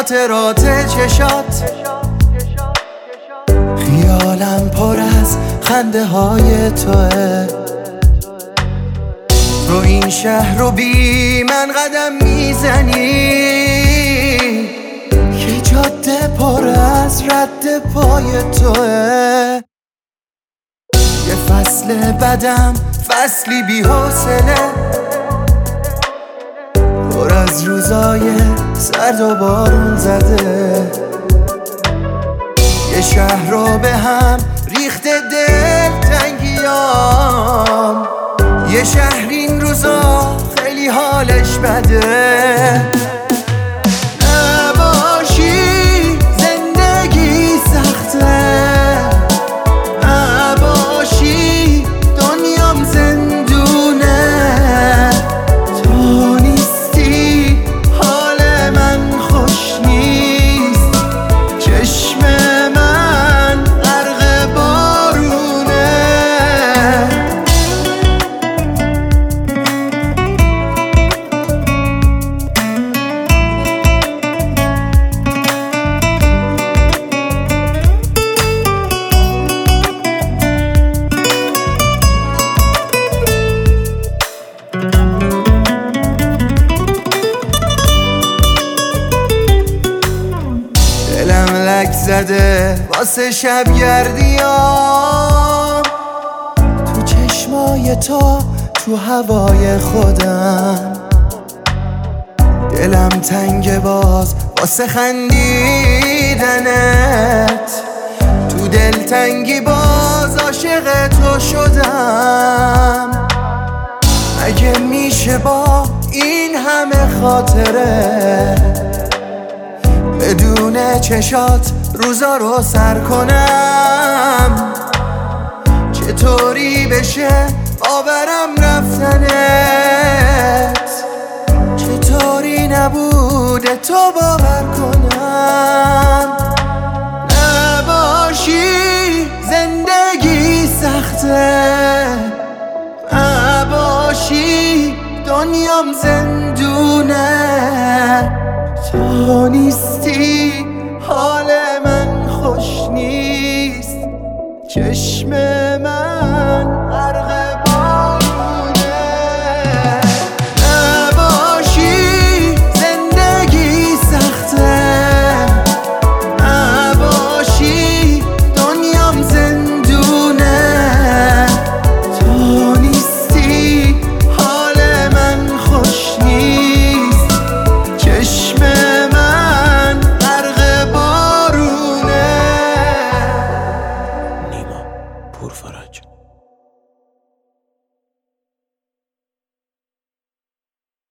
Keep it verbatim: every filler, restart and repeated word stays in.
خاطرات چشات، خیالم پر از خنده های توه. تو این شهر رو بی من قدم میزنی که جاده پر از رد پای توه. یه فصل بدم، فصلی بی حوصله، پر از روزای سرد و بارون زده. یه شهر رو به هم ریخته دل تنگیام، یه شهر این روزا خیلی حالش بده. نباشی زندگی سخته، نباشی دنیام زندونه. تو نیستی حال من خوش نیست، چشم من غرق بارونه. دلم لک زده واسه شبگردیام، تو چشمای تو، تو هوای خودم. دلم تنگ باز واسه خندیدنت، تو دل تنگی باز عاشق تو شدم. اگه میشه با این همه خاطره بدون چشات روزا رو سر کنم، چطوری بشه باورم رفتنت، چطوری نبوده تو باور کنم. نباشی زندگی سخته، نباشی دنیام زندونه. تو نیستی حال من خوش نیست، چشم من